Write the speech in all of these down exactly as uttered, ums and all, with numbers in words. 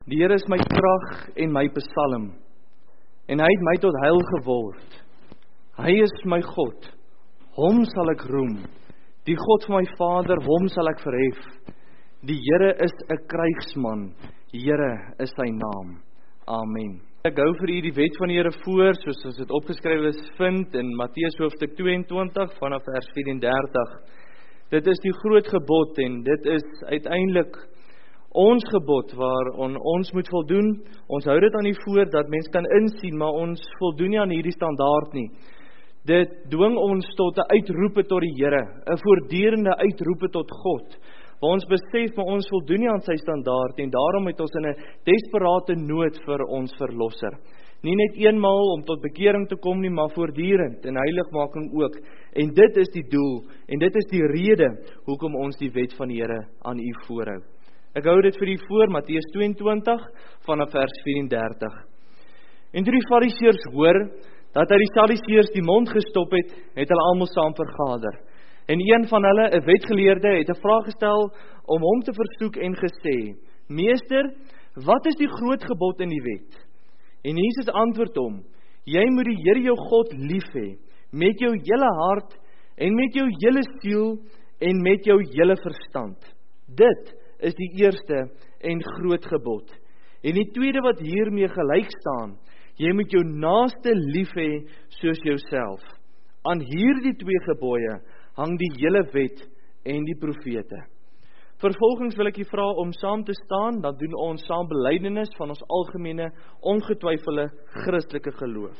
Die Here is my krag en my psalm, en hy het my tot heil geword. Hy is my God, hom sal ek roem. Die God van my Vader, hom sal ek verhef. Die Here is 'n krygsman, Here is sy naam. Amen. Ek hou vir u die wet van die Here voor, soos as dit opgeskryf is, vind in Matteus hoofstuk tweeëntwintig vanaf vers vyf-en-dertig. Dit is die groot gebod en dit is uiteindelik ons gebod waar on, ons moet voldoen. Ons hou dit aan die voor dat mens kan insien, maar ons voldoen nie aan hierdie standaard nie. Dit dwing ons tot 'n uitroepe tot die Here, 'n voortdurende uitroepe tot God, waar ons besef, maar ons voldoen nie aan sy standaard en daarom het ons in 'n desperate nood vir ons verlosser. Nie net eenmaal om tot bekering te kom nie, maar voortdurend in heiligmaking ook. En dit is die doel en dit is die rede hoekom ons die wet van die Here aan u voorhou. Ek hou dit vir u voor, Matteus tweeëntwintig vanaf vers vyf-en-dertig. En toe die Fariseërs hoor dat hy die Sadduseërs die mond gestop het, het hulle almal saam vergader. En een van hulle, 'n wetgeleerde, het 'n vraag gestel om hom te versoek en gesê: "Meester, wat is die groot gebod in die wet?" En Jesus antwoord hom: "Jy moet die Here jou God lief hê, met jou hele hart en met jou hele siel en met jou hele verstand. Dit is die eerste en groot gebod. En die tweede wat hiermee gelyk staan, jy moet jou naaste lief hê soos jouself. Aan hierdie twee gebooie hang die hele wet en die profete." Vervolgens wil ek u vra om saam te staan, dan doen ons saam belydenis van ons algemene, ongetwyfelde Christelike geloof.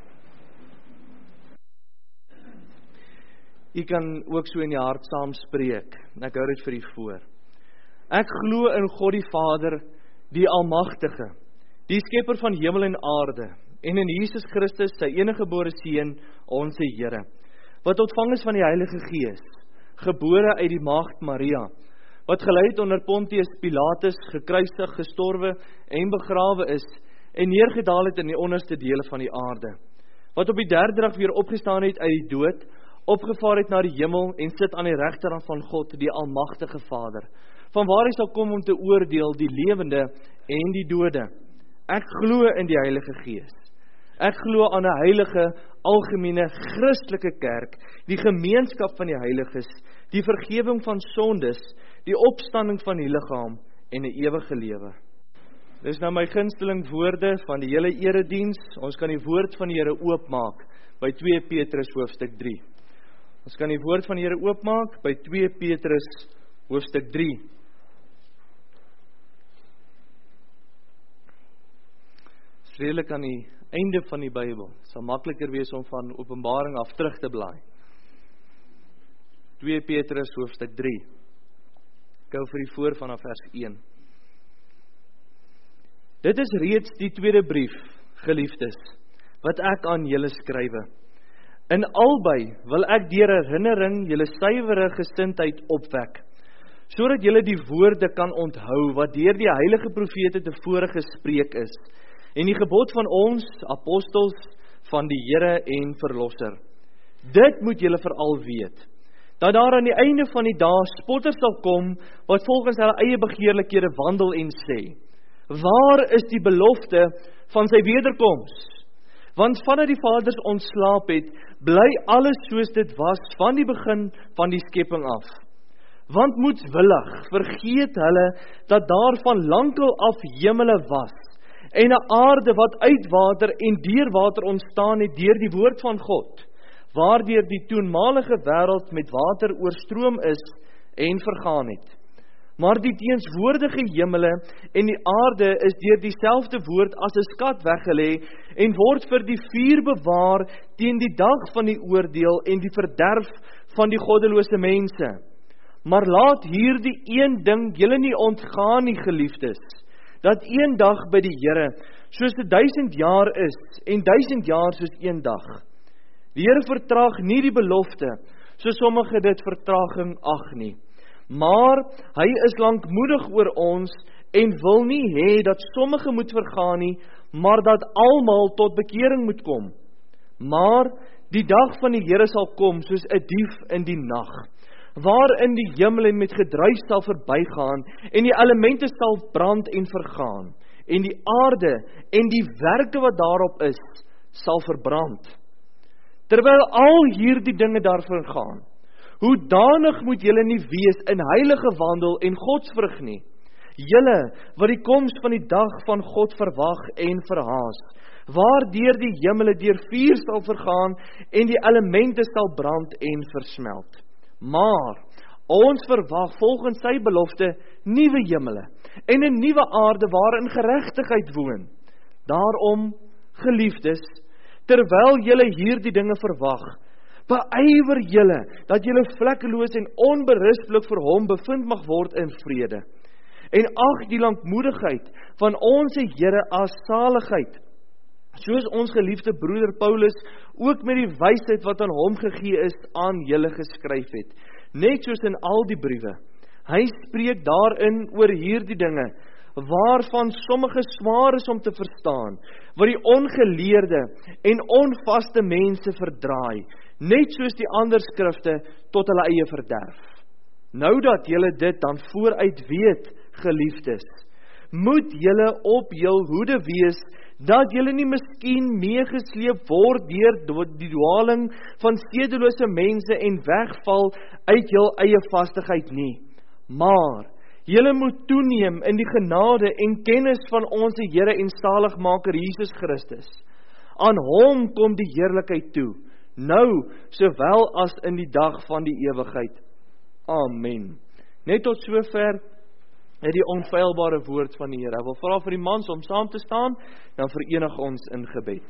U kan ook so in die hart saam spreek. Ek hou dit vir u voor. Ek glo in God die Vader, die Almagtige, die skepper van hemel en aarde, en in Jesus Christus, sy eniggebore Seun, ons Here, wat ontvang is van die Heilige Gees, gebore uit die maagd Maria, wat gelei het onder Pontius Pilatus, gekruisig, gestorwe en begrawe is, en neergedaal het in die onderste dele van die aarde, wat op die derde dag weer opgestaan het uit die dood, opgevaar het na die hemel en sit aan die regterhand van God, die Almagtige Vader, van waar hy sal kom om te oordeel die lewende en die dode. Ek glo in die Heilige Gees. Ek glo aan 'n heilige, algemene, Christelike kerk, die gemeenskap van die heiliges, die vergewing van sondes, die opstanding van die liggaam en 'n ewige lewe. Dis nou my gunsteling woorde van die hele erediens. Ons kan die woord van die Here oopmaak by twee Petrus hoofstuk drie. Ons kan die woord van die Here oopmaak by twee Petrus hoofstuk drie. Redelik aan die einde van die Bybel. Het sal makliker wees om van Openbaring af terug te blaai. twee Petrus hoofstuk drie. Ek hou vir u voor vanaf vers een. Dit is reeds die tweede brief, geliefdes, wat ek aan julle skrywe. In albei wil ek deur herinnering julle suiwere gesindheid opwek, sodat julle die woorde kan onthou wat deur die heilige profete tevore gespreek is, en die gebod van ons, apostels, van die Here en Verlosser. Dit moet julle veral weet, dat daar aan die einde van die dae spotters sal kom, wat volgens hulle eie begeerlikhede wandel en sê: Waar is die belofte van sy wederkoms? Want vandat die vaders ontslaap het, bly alles soos dit was van die begin van die skepping af. Want moedswillig vergeet hulle dat daar van lankal af hemele was, en 'n aarde wat uit water en deur water ontstaan het deur die woord van God, waardeur die toenmalige wêreld met water oorstroom is en vergaan het. Maar die teenswoordige hemele en die aarde is deur dieselfde woord as 'n skat weggelê en word vir die vuur bewaar teen die dag van die oordeel en die verderf van die goddelose mense. Maar laat hierdie een ding julle nie ontgaan nie, geliefdes, dat een dag by die Here soos 'n duisend jaar is en duisend jaar soos een dag. Die Here vertraag nie die belofte, soos sommige dit vertraging ag nie. Maar hy is lankmoedig oor ons en wil nie hê dat sommige moet vergaan nie, maar dat almal tot bekering moet kom. Maar die dag van die Here sal kom soos 'n dief in die nag, waarin die hemele met gedruis sal verbygaan en die elemente sal brand en vergaan en die aarde en die werke wat daarop is, sal verbrand. Terwyl al hierdie dinge daarvoor gaan, hoedanig moet julle nie wees in heilige wandel en godsvrug nie, julle wat die koms van die dag van God verwag en verhaas, waardeur die hemele deur vuur sal vergaan en die elemente sal brand en versmelt. Maar ons verwag volgens sy belofte nuwe hemele en 'n nuwe aarde waarin geregtigheid woon. Daarom, geliefdes, terwyl julle hierdie dinge verwag, beywer julle dat julle vlekkeloos en onberispelik vir hom bevind mag word in vrede. En ag die lankmoedigheid van ons Here as saligheid, soos ons geliefde broeder Paulus ook met die wysheid wat aan hom gegee is aan julle geskryf het, net soos in al die briewe. Hy spreek daarin oor hierdie dinge, waarvan sommige swaar is om te verstaan, wat die ongeleerde en onvaste mense verdraai, net soos die ander skrifte tot hulle eie verderf. Nou dat julle dit dan vooruit weet, geliefdes, moet julle op jul hoede wees, dat julle nie miskien meegesleep word deur die dwaling van sedelose mense en wegval uit jul eie vastigheid nie. Maar julle moet toeneem in die genade en kennis van ons Here en Saligmaker Jesus Christus. Aan hom kom die heerlikheid toe, nou sowel as in die dag van die ewigheid. Amen. Net tot sover het die onfeilbare woord van die Here. Ek wil vra vir die mans om saam te staan, dan verenig ons in gebed.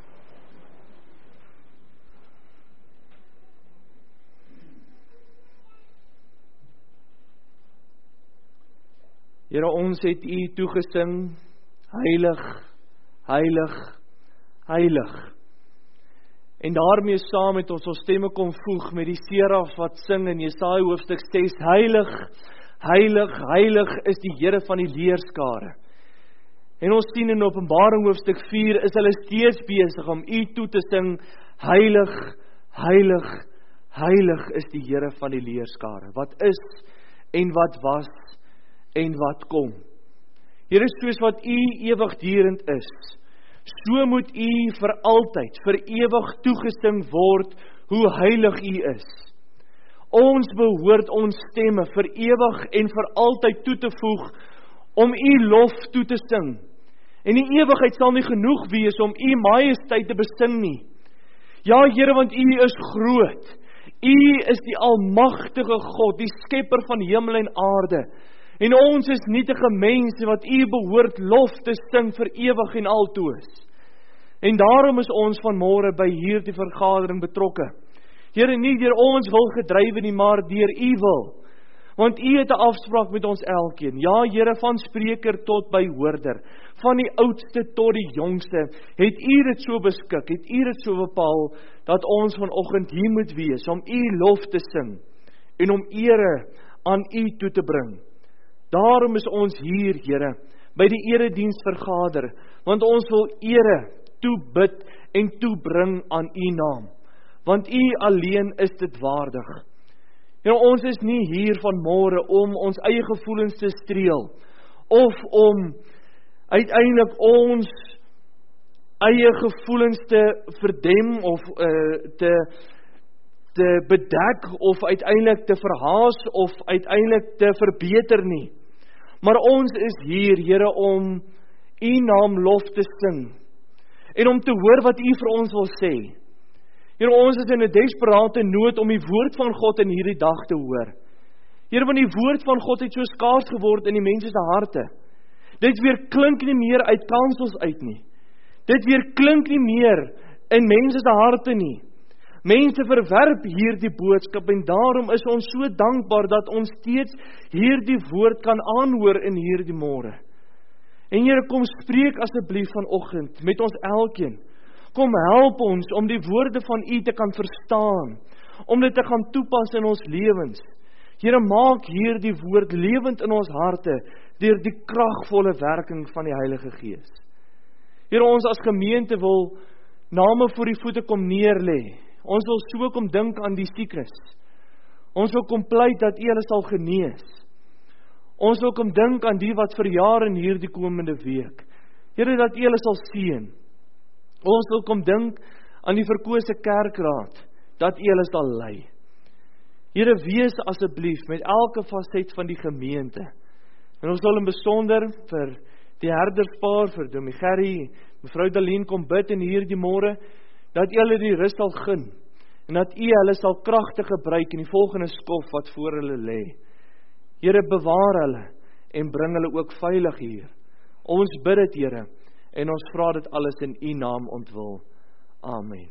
Here, ons het U toegesing, heilig, heilig, heilig. En daarmee saam het ons ons stemme kom voeg met die seraf wat sing in Jesaja hoofstuk ses, heilig, heilig, heilig is die Here van die leerskare. En ons sien in Openbaring hoofstuk vier is hulle steeds besig om U toe te sing, heilig, heilig, heilig is die Here van die leerskare, wat is en wat was en wat kom. Here, soos wat U ewigdurend is, so moet U vir altyd, vir ewig toegesing word, hoe heilig U is. Ons behoort ons stemme vir ewig en vir altyd toe te voeg, om U lof toe te sing. En die ewigheid sal nie genoeg wees om U majesteit te besing nie. Ja, Here, want U is groot. U is die almagtige God, die skepper van hemel en aarde. En ons is nietige mense wat U behoort lof te sing vir ewig en altoos. En daarom is ons vanmôre by hierdie vergadering betrokke. Here, nie deur ons wil gedrywe nie, maar deur U wil. Want U het 'n afspraak met ons elkeen. Ja, Here, van spreker tot by hoorder, van die oudste tot die jongste, het U dit so beskik, het U dit so bepaal, dat ons vanoggend hier moet wees, om U lof te sing, en om ere aan U toe te bring. Daarom is ons hier, Here, by die erediens vergader, want ons wil ere toebid en toebring aan U naam, want U alleen is dit waardig. Here, ons is nie hier vanmôre om ons eie gevoelens te streel, of om uiteindelik ons eie gevoelens te verdem, of uh, te, te bedek, of uiteindelik te verhaas, of uiteindelik te verbeter nie. Maar ons is hier, Here, om U naam lof te sing, en om te hoor wat U vir ons wil sê. Here, ons is in 'n desperate nood om die woord van God in hierdie dag te hoor. Here, want die woord van God het so skaars geword in die mense se harte. Dit weer klink nie meer uit kansels uit nie. Dit weer klink nie meer in mense se harte nie. Mense verwerp hierdie boodskap, en daarom is ons so dankbaar dat ons steeds hierdie woord kan aanhoor in hierdie môre. En Here, kom spreek asseblief vanoggend met ons elkeen. Kom help ons om die woorde van U te kan verstaan, om dit te gaan toepas in ons lewens. Here, maak hierdie woord lewend in ons harte, deur die kragvolle werking van die Heilige Gees. Here, ons as gemeente wil name voor die voete kom neerlê. Ons wil so kom dink aan die siekes. Ons wil kom pleit dat U hulle sal genees. Ons wil kom dink aan die wat verjaar in hierdie komende week. Here, dat U hulle sal seën. Ons wil kom dink aan die verkose kerkraad, dat U hulle sal lei. Here, wees asseblief met elke faset van die gemeente. En ons wil in besonder vir die herderspaar, vir Dominee Gerry, mevrou Dalien kom bid in hierdie môre, dat U hulle die rus sal gun, en dat U hulle sal kragtig gebruik in die volgende skof wat voor hulle lê. Here, bewaar hulle, en bring hulle ook veilig hier. Ons bid dit, Here, en ons vra dit alles in U naam ontwil. Amen.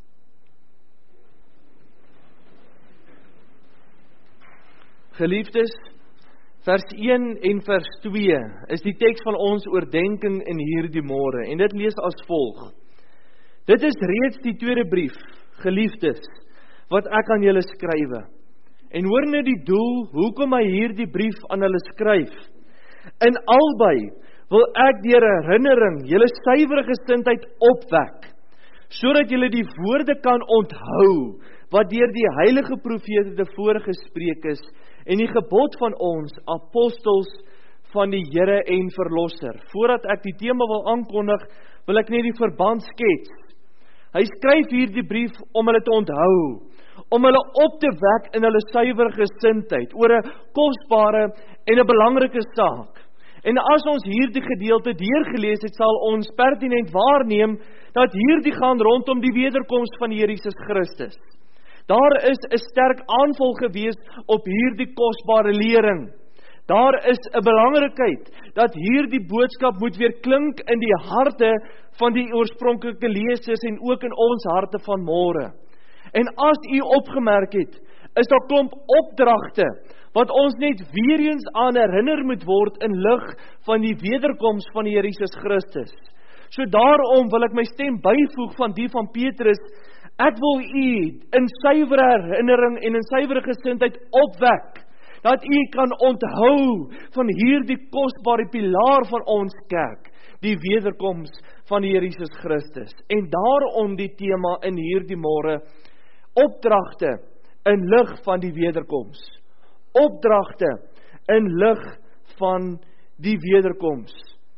Geliefdes, vers een en vers twee is die teks van ons oordenking in hierdie môre, en dit lees as volg. Dit is reeds die tweede brief, geliefdes, wat ek aan julle skrywe. En hoor nou die doel, hoekom hy hierdie brief aan hulle skryf. In albei wil ek deur herinnering julle suiwere gesindheid opwek, sodat julle die woorde kan onthou, wat deur die heilige profete tevore gespreek is, en die gebod van ons, apostels van die Here en Verlosser. Voordat ek die tema wil aankondig, wil ek net die verband skets. Hy skryf hierdie brief om hulle te onthou, om hulle op te wek in hulle suiwere gesindheid, oor 'n kosbare en 'n belangrike saak. En as ons hierdie gedeelte deurgelees het, sal ons pertinent waarneem, dat hierdie gaan rondom die wederkoms van die Here Jesus Christus. Daar is 'n sterk aanval gewees op hierdie kosbare lering. Daar is 'n belangrikheid, dat hierdie boodskap moet weer klink in die harte van die oorspronklike lesers, en ook in ons harte van môre. En as u opgemerk het, is daar klomp opdragte, wat ons net weer eens aan herinner moet word in lig van die wederkoms van die Here Jesus Christus. So daarom wil ek my stem byvoeg van die van Petrus. Ek wil u in suiwere herinnering en in suiwere gesindheid opwek, dat u kan onthou van hierdie kosbare pilaar van ons kerk, die wederkoms van die Here Jesus Christus. En daarom die tema in hierdie môre, opdragte in lig van die wederkoms. Opdragte in lig van die wederkoms.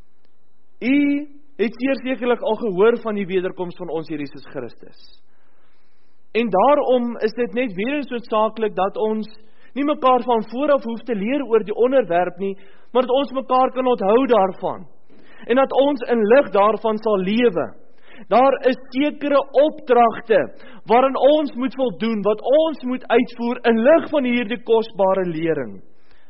U het sekerlik al gehoor van die wederkoms van ons Here Jesus Christus. En daarom is dit net weer eens noodsaaklik dat ons nie mekaar van vooraf hoef te leer oor die onderwerp nie, maar dat ons mekaar kan onthou daarvan. En dat ons in lig daarvan sal lewe. Daar is sekere opdragte waarin ons moet voldoen, wat ons moet uitvoer in lig van hierdie kosbare lering.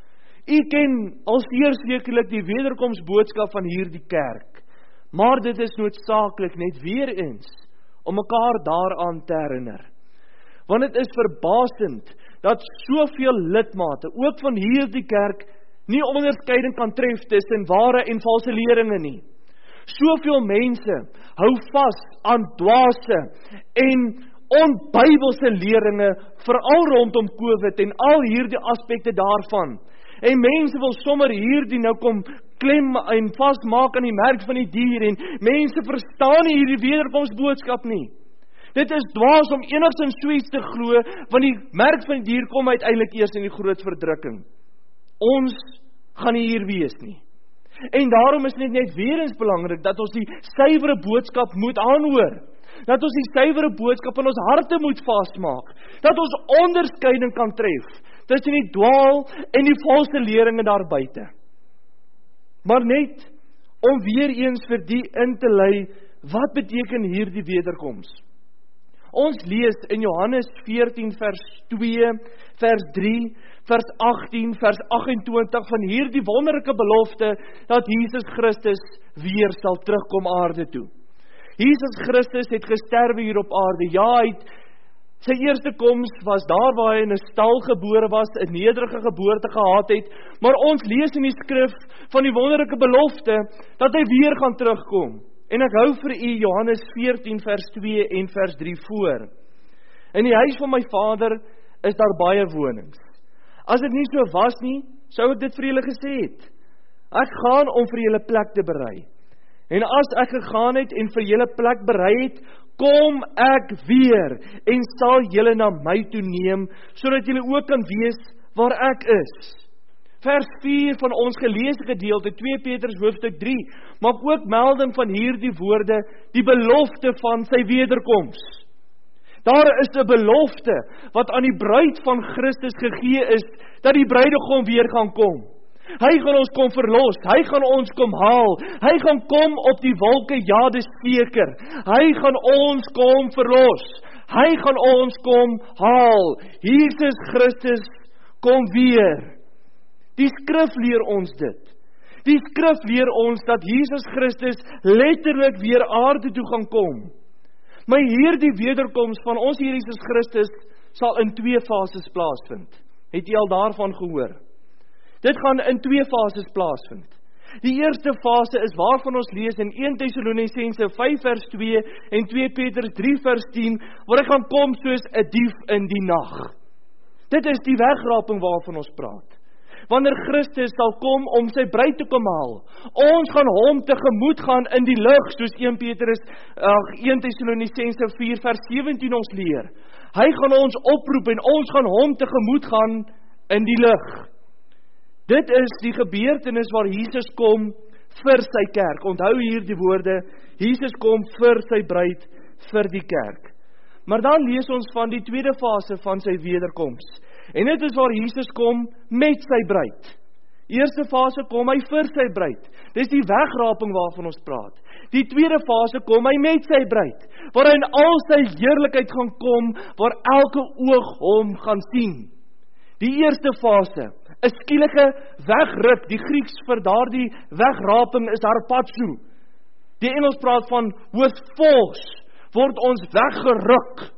U ken al zeer sekerlik die wederkomsboodskap van hierdie kerk, maar dit is noodsaaklik net weer eens om mekaar daaraan te herinner. Want het is verbasend dat soveel lidmate, ook van hierdie kerk, nie onderskeiding kan tref tussen ware en valse leringe nie. Soveel mense hou vas aan dwaase en onbybelse leringe, veral rondom COVID en al hierdie aspekte daarvan. En mense wil sommer hierdie nou kom klem en vastmaak aan die merk van die dier, en mense verstaan nie hierdie wederkomsboodskap nie. Dit is dwaas om enigstens so iets te glo, want die merk van die dier kom uiteindelik eers in die groot verdrukking. Ons gaan nie hier wees nie. En daarom is dit net weer eens belangrik, dat ons die suiwere boodskap moet aanhoor. Dat ons die suiwere boodskap in ons harte moet vastmaak. Dat ons onderskeiding kan tref tussen die dwaal en die valse leringe daar buite. Maar net om weer eens vir die in te lei, wat beteken hierdie wederkoms? Ons lees in Johannes veertien vers twee, vers drie, vers agttien, vers agt-en-twintig van hierdie wonderlike belofte dat Jesus Christus weer sal terugkom aarde toe. Jesus Christus het gesterwe hier op aarde. Ja, hy het, sy eerste koms was daar waar hy in 'n stal gebore was, 'n nederige geboorte gehad het, maar ons lees in die skrif van die wonderlike belofte dat hy weer gaan terugkom. En ek hou vir u Johannes veertien vers twee en vers drie voor. In die huis van my Vader is daar baie wonings. As dit nie so was nie, sou ek dit vir julle gesê het. Ek gaan om vir julle plek te berei. En as ek gegaan het en vir julle plek berei het, kom ek weer en sal julle na my toe neem, sodat julle ook kan wees waar ek is. Vers vier van ons geleesde gedeelte, twee Petrus hoofstuk drie, maak ook melding van hierdie woorde, die belofte van sy wederkoms. Daar is 'n belofte wat aan die bruid van Christus gegee is, dat die bruidegom weer gaan kom. Hy gaan ons kom verlos, hy gaan ons kom haal, hy gaan kom op die wolke, ja, dis seker. Hy gaan ons kom verlos, hy gaan ons kom haal. Jesus Christus kom weer. Die skrif leer ons dit. Die skrif leer ons dat Jesus Christus letterlik weer aarde toe gaan kom. Maar hierdie wederkoms van ons Here Jesus Christus sal in twee fases plaasvind. Het jy al daarvan gehoor? Dit gaan in twee fases plaasvind. Die eerste fase is waarvan ons lees in eerste Tessalonisense vyf vers twee en twee Petrus drie vers tien, waar hy gaan kom soos 'n dief in die nag. Dit is die wegraping waarvan ons praat. Wanneer Christus sal kom om sy bruid te kom haal, ons gaan hom tegemoet gaan in die lig, soos eerste Petrus, uh, eerste Tessalonisense vier vers sewentien ons leer. Hy gaan ons oproep en ons gaan hom tegemoet gaan in die lig. Dit is die gebeurtenis waar Jesus kom vir sy kerk. Onthou hier die woorde, Jesus kom vir sy bruid, vir die kerk. Maar dan lees ons van die tweede fase van sy wederkoms. En dit is waar Jesus kom met sy bruid. Eerste fase kom hy vir sy bruid. Dis die wegraping waarvan ons praat. Die tweede fase kom hy met sy bruid, waar hy in al sy heerlikheid gaan kom, waar elke oog hom gaan sien. Die eerste fase, 'n skielige wegruk, die Grieks vir daardie wegraping is harpazo. Die Engels praat van with force, word ons weggeruk.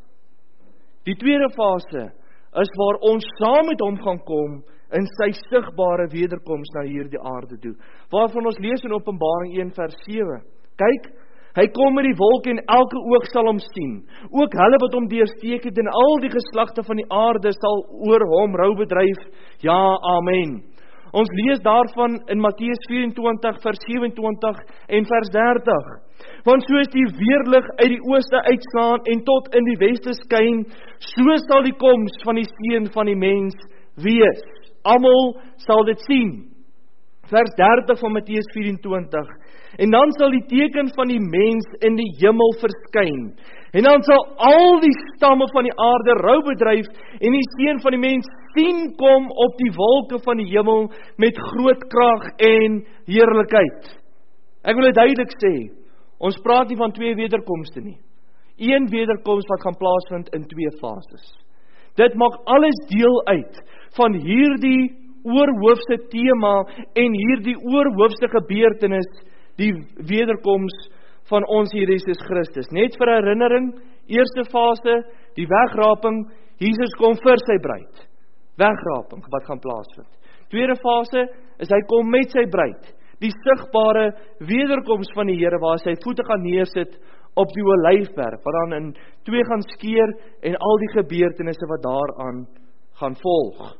Die tweede fase is waar ons saam met hom gaan kom in sy sigbare wederkoms na hierdie aarde toe, waarvan ons lees in Openbaring een vers sewe. Kyk, hy kom met die wolk en elke oog sal hom sien, ook hulle wat hom deursteek het, en al die geslagte van die aarde sal oor hom rou bedryf. Ja, amen. Ons lees daarvan in Matteus vyf-en-twintig vers sewe-en-twintig en vers dertig. Want soos die weerlig uit die ooste uitslaan en tot in die weste skyn, so sal die koms van die Seun van die mens wees. Almal sal dit sien. Vers dertig van Matteus vyf-en-twintig. En dan sal die teken van die mens in die hemel verskyn. En dan sal al die stamme van die aarde rou bedryf en die Seun van die mens sien kom op die wolke van die hemel met groot krag en heerlikheid. Ek wil dit duidelik sê, ons praat nie van twee wederkomste nie. Een wederkoms wat gaan plaasvind in twee fases. Dit maak alles deel uit van hierdie oorhoofse tema en hierdie oorhoofse gebeurtenis, die wederkoms van ons Here Jesus Christus. Net vir herinnering, eerste fase, die wegraping, Jesus kom vir sy bruid. Wegraping wat gaan plaasvind. Tweede fase is hy kom met sy bruid, die sigbare wederkoms van die Here waar sy voete gaan neersit op die Olyfberg, wat dan in twee gaan skeer en al die gebeurtenisse wat daaraan gaan volg.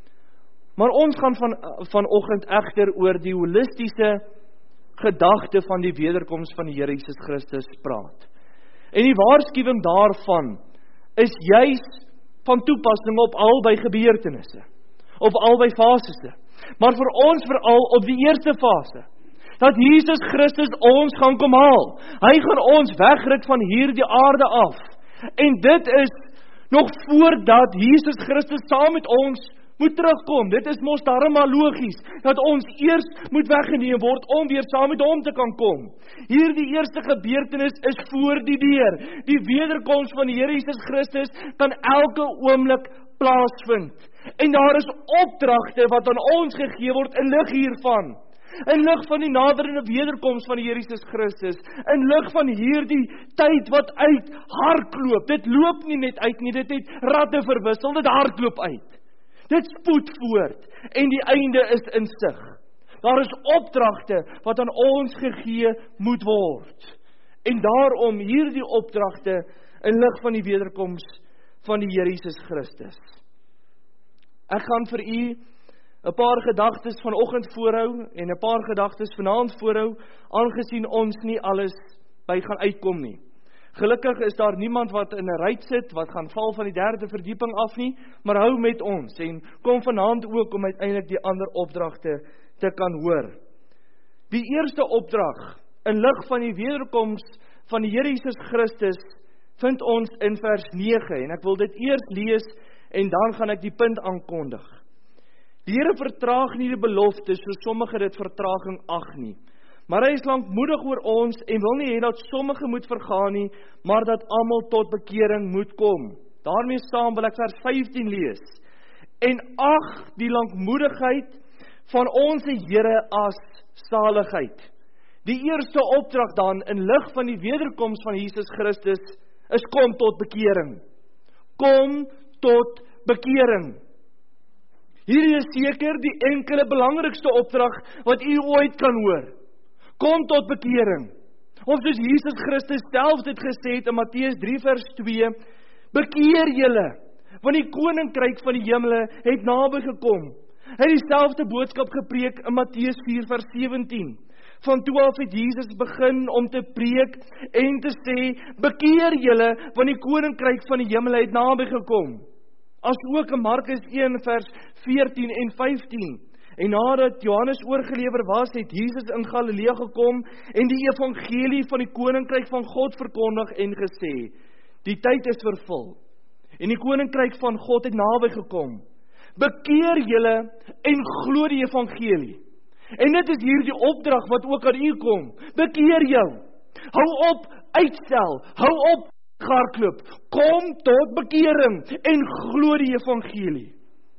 Maar ons gaan van vanoggend egter oor die holistiese gedagte van die wederkoms van die Here Jesus Christus praat. En die waarskuwing daarvan is juis van toepassing op albei gebeurtenisse, op albei fasesse. Maar vir ons veral op die eerste fase, dat Jesus Christus ons gaan kom haal. Hy gaan ons wegruk van hierdie aarde af. En dit is nog voordat Jesus Christus saam met ons moet terugkom. Dit is mos darem maar logies, dat ons eers moet weggeneem word om weer saam met hom te kan kom. Hierdie eerste gebeurtenis is voor die deur. Die wederkoms van die Here Jesus Christus kan elke oomblik plaasvind. En daar is opdragte wat aan ons gegee word in lig hiervan. In lig van die naderende wederkoms van die Here Jesus Christus. In lig van hierdie tyd wat uit hardloop. Dit loop nie net uit nie, dit het ratte verwissel, dit hardloop uit. Dit spoed voort en die einde is in sig. Daar is opdragte wat aan ons gegee moet word. En daarom hierdie opdragte in lig van die wederkoms van die Here Jesus Christus. Ek gaan vir u 'n paar gedagtes vanoggend voorhou en 'n paar gedagtes vanaand voorhou, aangesien ons nie alles by gaan uitkom nie. Gelukkig is daar niemand wat in 'n ruit sit, wat gaan val van die derde verdieping af nie, maar hou met ons, en kom vanaand ook om uiteindelik die ander opdragte te kan hoor. Die eerste opdrag, in lig van die wederkoms van die Here Jesus Christus, vind ons in vers nege, en ek wil dit eers lees, en dan gaan ek die punt aankondig. Die Here vertraag nie die belofte, so sommige dit vertraging ag nie. Maar hy is lankmoedig oor ons, en wil nie hê dat sommige moet vergaan nie, maar dat almal tot bekering moet kom. Daarmee saam wil ek vers vyftien lees. En ag die lankmoedigheid van onse Here as saligheid. Die eerste opdrag dan, in lig van die wederkoms van Jesus Christus, is kom tot bekering. Kom tot bekering. Hierdie is seker die enkele belangrikste opdrag wat u ooit kan hoor. Kom tot bekering. Of soos Jesus Christus self dit gesê het in Matteus drie vers twee, bekeer julle, want die koninkryk van die hemele het naby gekom. Hy het dieselfde boodskap gepreek in Matteus vier vers sewentien. Van toe af het Jesus begin om te preek en te sê, bekeer julle, want die koninkryk van die hemele het naby gekom. As ook in Markus een vers veertien en vyftien. En nadat Johannes oorgelewer was, het Jesus in Galilea gekom en die evangelie van die koninkryk van God verkondig en gesê, die tyd is vervul en die koninkryk van God het naby gekom. Bekeer julle en glo die evangelie. En dit is hier die opdrag wat ook aan u kom. Bekeer jou. Hou op uitstel. Hou op hardloop. Kom tot bekering en glo die evangelie.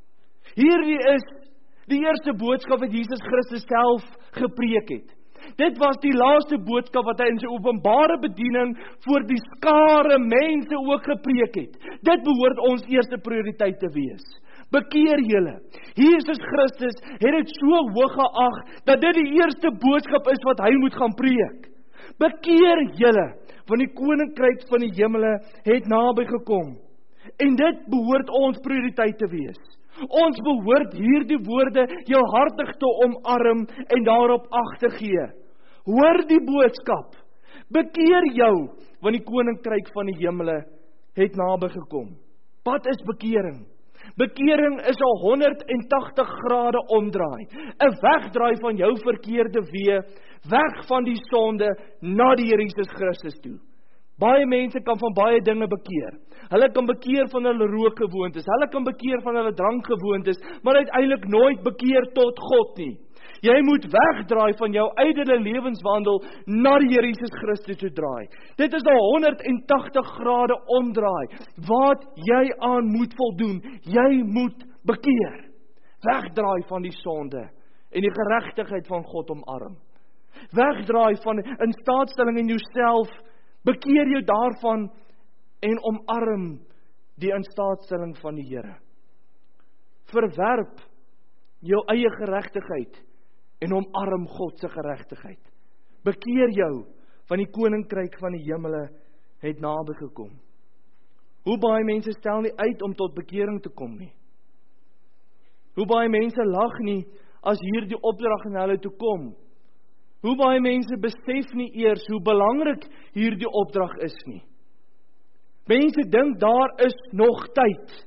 Hierdie is die eerste boodskap wat Jesus Christus self gepreek het. Dit was die laaste boodskap wat hy in sy openbare bediening voor die skare mense ook gepreek het. Dit behoort ons eerste prioriteit te wees. Bekeer julle. Jesus Christus het dit so hoog geag, dat dit die eerste boodskap is wat hy moet gaan preek. Bekeer julle, want die koninkryk van die hemele het naby gekom. En dit behoort ons prioriteit te wees. Ons behoort hierdie woorde jou hartig te omarm en daarop ag te gee. Hoor die boodskap. Bekeer jou, want die koninkryk van die hemele het naby gekom. Wat is bekering? Bekering is 'n honderdtagtig grade omdraai, 'n wegdraai van jou verkeerde weë, weg van die sonde, na die Here Jesus Christus toe. Baie mense kan van baie dinge bekeer. Hulle kan bekeer van hulle rookgewoontes, hulle kan bekeer van hulle drankgewoontes, maar uiteindelik nooit bekeer tot God nie. Jy moet wegdraai van jou ydelle lewenswandel na die Here Jesus Christus toe draai. Dit is 'n honderdtagtig grade omdraai wat jy aan moet voldoen. Jy moet bekeer. Wegdraai van die sonde en die geregtigheid van God omarm. Wegdraai van instaatstelling in jouself, bekeer jou daarvan en omarm die instaatstelling van die Here. Verwerp jou eie geregtigheid en omarm God se geregtigheid. Bekeer jou, want die koninkryk van die hemele het naby gekom. Hoe baie mense stel nie uit om tot bekering te kom nie. Hoe baie mense lag nie as hierdie opdrag na hulle toe kom. Hoe baie mense besef nie eers hoe belangrik hierdie opdrag is nie. Mense dink daar is nog tyd.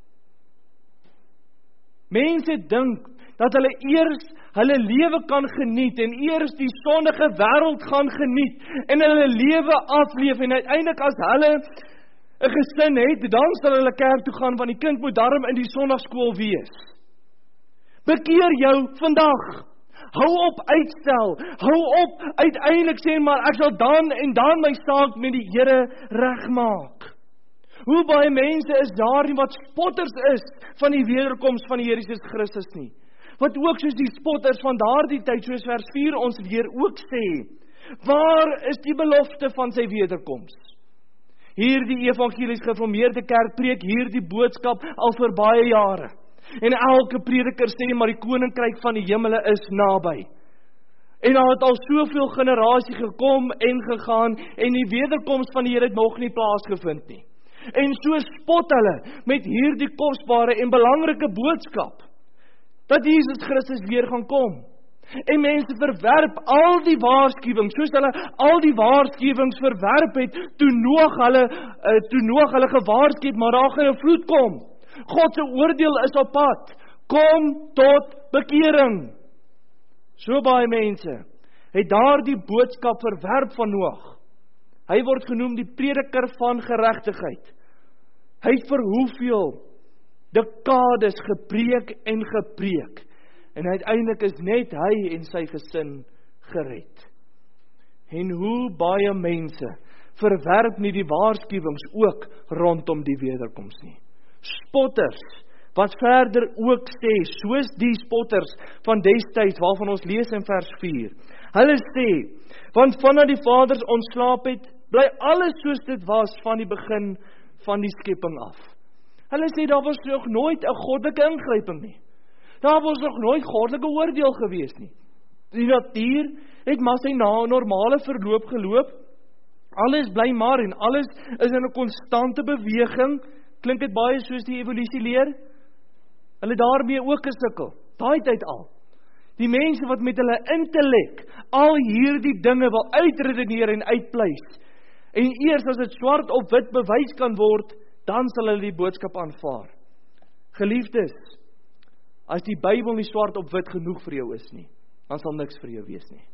Mense dink dat hulle eers hulle lewe kan geniet en eers die sondige wêreld gaan geniet en hulle lewe afleef en uiteindelik as hulle 'n gesin het, dan sal hulle kerk toe gaan want die kind moet darm in die sonnaarskool wees. Bekeer jou vandag. Hou op uitstel. Hou op uiteindelik sê maar ek sal dan en dan my saak met die Here regmaak. Hoe baie mense is daar nie wat spotters is van die wederkoms van die Here Jesus Christus nie. Wat ook soos die spotters van daardie tyd, soos vers vier ons weer ook sê, waar is die belofte van sy wederkoms? Hierdie evangelies gereformeerde kerk preek hierdie boodskap al vir baie jare. En elke prediker sê maar die koninkryk van die hemele is naby. En daar het al soveel generasie gekom en gegaan en die wederkoms van die Here het nog nie plaasgevind nie. En so spot hulle met hierdie kosbare en belangrike boodskap dat Jesus Christus weer gaan kom. En mense verwerp al die waarskuwings, soos hulle al die waarskuwings verwerp het, toe Noag hulle, uh, toe Noag hulle gewaarsku het, maar daar gaan 'n vloed kom. God se oordeel is op pad. Kom tot bekering. So baie mense het daardie boodskap verwerp van Noag. Hy word genoem die prediker van geregtigheid. Hy het vir hoeveel dekades gepreek en gepreek. En uiteindelik is net hy en sy gesin gered. En hoe baie mense verwerp nie die waarskuwings ook rondom die wederkoms nie. Spotters, wat verder ook sê, soos die spotters van destyds, waarvan ons lees in vers vier. Hulle sê, want vanaf die vaders ontslaap het, bly alles soos dit was van die begin van die skepping af. Hulle sê, daar was nog nooit 'n goddelike ingryping nie. Daar was nog nooit goddelike oordeel gewees nie. Die natuur het maar sy na normale verloop geloop. Alles bly maar en alles is in 'n konstante beweging. Klink dit baie soos die evolusie leer? Hulle daarmee ook gesukkel. Daai tyd al. Die mense wat met hulle intellek al hierdie dinge wil uitredeneer en uitpleis. En eers as dit swart op wit bewys kan word, dan sal hulle die boodskap aanvaar. Geliefdes, as die Bybel nie swart op wit genoeg vir jou is nie, dan sal niks vir jou wees nie.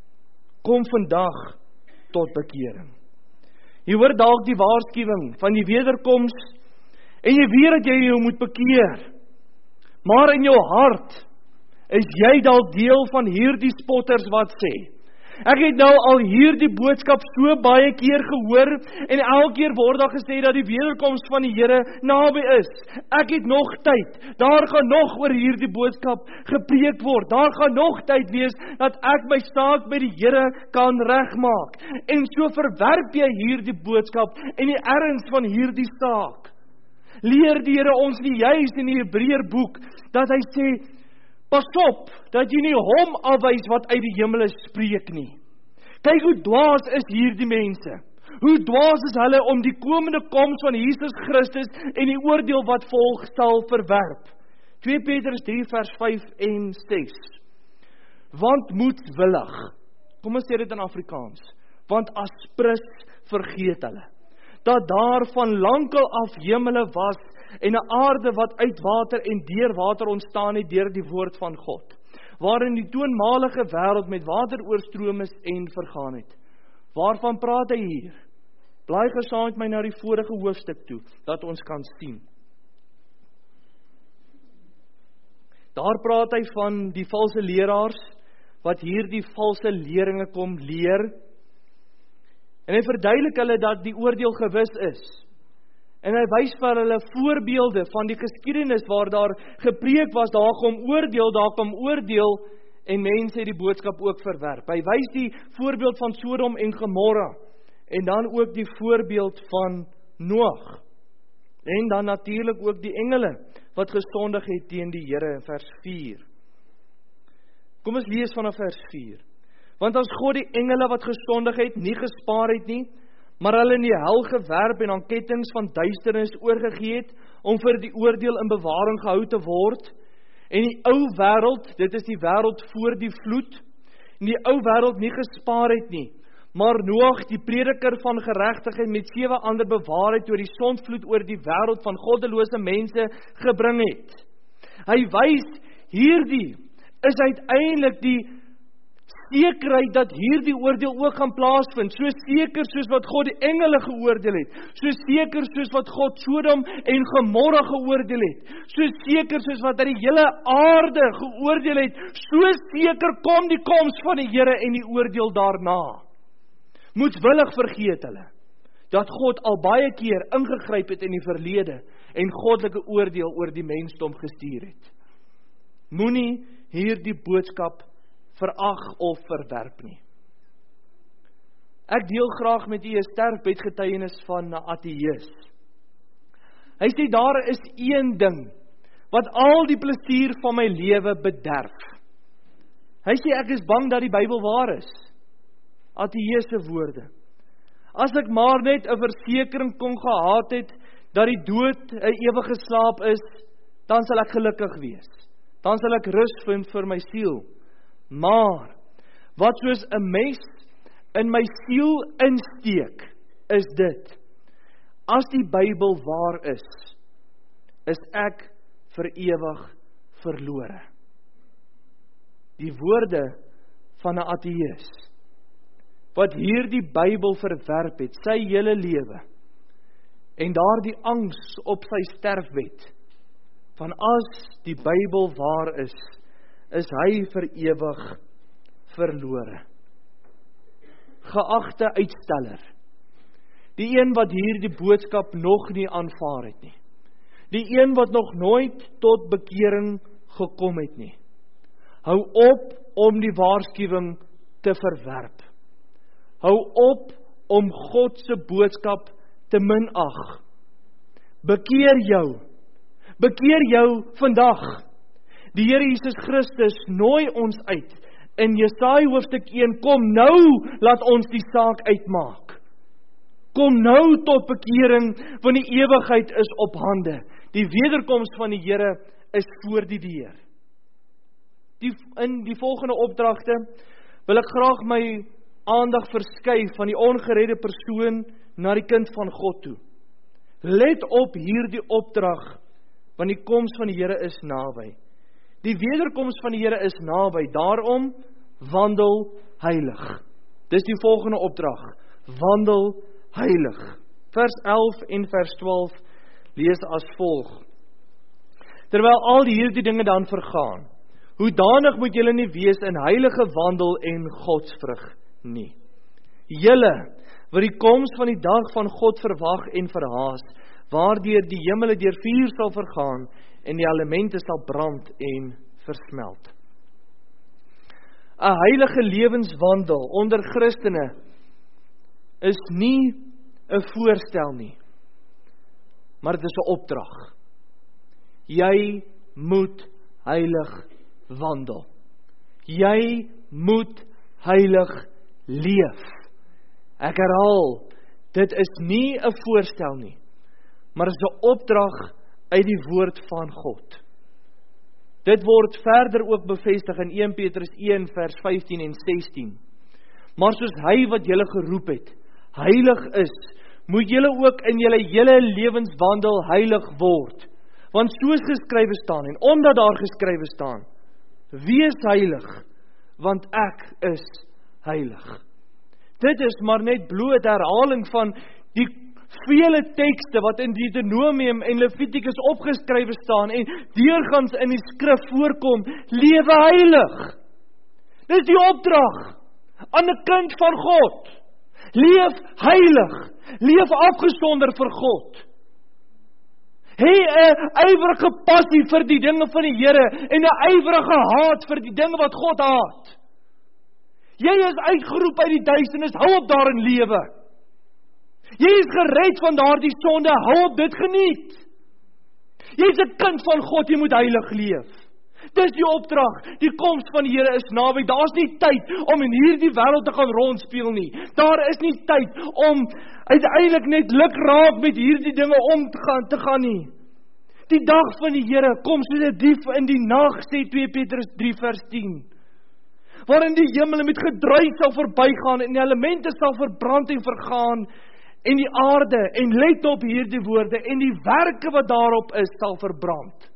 Kom vandag tot bekering. Jy hoor dalk die waarskuwing van die wederkoms, en jy weet dat jy jou moet bekeer. Maar in jou hart is jy dalk deel van hierdie spotters wat sê, ek het nou al hierdie boodskap so baie keer gehoor, en elke keer word daar gesê dat die wederkoms van die Here naby is. Ek het nog tyd, daar gaan nog oor hierdie boodskap gepreek word, daar gaan nog tyd wees, dat ek my saak by die Here kan regmaak. En so verwerp jy hierdie boodskap, en die erns van hierdie saak. Leer die Here ons nie juis in die Hebreërboek, dat hy sê, pas op, dat jy nie hom afwys wat uit die hemel spreek nie. Kyk hoe dwaas is hierdie mense. Hoe dwaas is hulle om die komende koms van Jesus Christus en die oordeel wat volg sal verwerp. twee Petrus drie vers vyf en ses. Want moedwillig, kom ons sê dit in Afrikaans, want aspres vergeet hulle, dat daar van lankal af hemele was, en 'n aarde wat uit water en deur water ontstaan het deur die woord van God, waarin die toenmalige wêreld met water oorstroom is en vergaan het. Waarvan praat hy hier? Blaai gesaam met my na die vorige hoofstuk toe, dat ons kan sien. Daar praat hy van die valse leraars, wat hier die valse leringe kom leer, en hy verduidelik hulle dat die oordeel gewis is. En hy wys vir hulle voorbeelde van die geskiedenis waar daar gepreek was, daar kom oordeel, daar kom oordeel, en mense het die boodskap ook verwerp. Hy wys die voorbeeld van Sodom en Gomorra, en dan ook die voorbeeld van Noag. En dan natuurlik ook die engele, wat gesondig het teen die Here in vers vier. Kom ons lees vanaf vers vier. Want as God die engele wat gesondig het, nie gespaar het nie, maar hulle in die hel gewerp en aan kettinge van duisternis oorgegee het, om vir die oordeel in bewaring gehou te word, en die ou wêreld, dit is die wêreld voor die vloed, en die ou wêreld nie gespaar het nie, maar Noag, die prediker van geregtigheid, met sewe ander bewaarheid oor die sondvloed oor die wêreld van goddelose mense gebring het. Hy wys hierdie is uiteindelik die sekerheid dat hierdie oordeel ook gaan plaasvind, so seker soos wat God die engele geoordeel het, so seker soos wat God Sodom en Gomorra geoordeel het, so seker soos wat hy die hele aarde geoordeel het, so seker kom die koms van die Here en die oordeel daarna. Moedwillig vergeet hulle, dat God al baie keer ingegryp het in die verlede, en goddelike oordeel oor die mensdom gestuur het. Moenie hierdie boodskap verag of verwerp nie. Ek deel graag met u 'n sterk bedgetuienis van 'n ateïs. Hy sê daar is een ding wat al die plesier van my lewe bederf. Hy sê ek is bang dat die Bybel waar is. Ateïse woorde. As ek maar net 'n versekering kon gehad het dat die dood 'n ewige slaap is, dan sal ek gelukkig wees. Dan sal ek rus vind vir my siel. Maar, wat soos 'n mes in my siel insteek, is dit, as die Bybel waar is, is ek vir ewig verlore. Die woorde van 'n ateïs, wat hierdie Bybel verwerp het, sy hele lewe, en daardie angs op sy sterfbed, van as die Bybel waar is, is hy vir ewig verlore. Geagte uitsteller, die een wat hierdie boodskap nog nie aanvaar het nie, die een wat nog nooit tot bekering gekom het nie, hou op om die waarskuwing te verwerp. Hou op om God se boodskap te minag. Bekeer jou. Bekeer jou vandag. Die Here Jesus Christus nooi ons uit. In Jesaja hoofstuk een, kom nou, laat ons die saak uitmaak. Kom nou tot bekering, want die ewigheid is op hande. Die wederkoms van die Here is voor die deur. Die, in die volgende opdragte wil ek graag my aandag verskuif van die ongeredde persoon na die kind van God toe. Let op hierdie opdrag, want die koms van die Here is naby. Die wederkoms van die Here is naby, daarom wandel heilig. Dis die volgende opdrag, wandel heilig. Vers elf en vers twaalf lees as volg. Terwyl al hierdie dinge dan vergaan, hoedanig moet julle nie wees in heilige wandel en godsvrug nie. Julle, wat die koms van die dag van God verwag en verhaas, waardeur die hemele deur vuur sal vergaan en die elemente sal brand en versmelt. 'n Heilige lewenswandel onder Christene is nie 'n voorstel nie, maar dit is 'n opdrag. Jy moet heilig wandel. Jy moet heilig leef. Ek herhaal, dit is nie 'n voorstel nie, maar is 'n opdrag uit die woord van God. Dit word verder ook bevestig in Eerste Petrus een vers vyftien en sestien. Maar soos hy wat julle geroep het, heilig is, moet julle ook in julle hele lewenswandel heilig word. Want soos geskrywe staan, en omdat daar geskrywe staan, wees heilig, want ek is heilig. Dit is maar net bloot herhaling van die vele tekste wat in Deuteronomium en Levitikus opgeskrywe staan en deurgangs in die skrif voorkom, lewe heilig. Dis die opdrag aan 'n kind van God. Leef heilig, leef afgesonder vir God. Hê 'n ywerige passie vir die dinge van die Here en 'n ywerige haat vir die dinge wat God haat. Jy is uitgeroep uit die duisternis, hou op daarin lewe. Jy is gered van daardie sonde, hou op dit geniet. Jy is 'n kind van God, jy moet heilig leef. Dis die opdrag, die koms van die Here is naby. Daar's nie tyd om in hierdie wêreld te gaan rondspeel nie. Daar is nie tyd om uiteindelik net lukraak met hierdie dinge om te gaan, te gaan nie. Die dag van die Here kom soos 'n dief in die nag, sê Tweede Petrus drie vers tien. Waarin die hemele met gedruis sal verbygaan en die elemente sal verbrand en vergaan en die aarde, en let op hierdie woorde, en die werke wat daarop is, sal verbrand.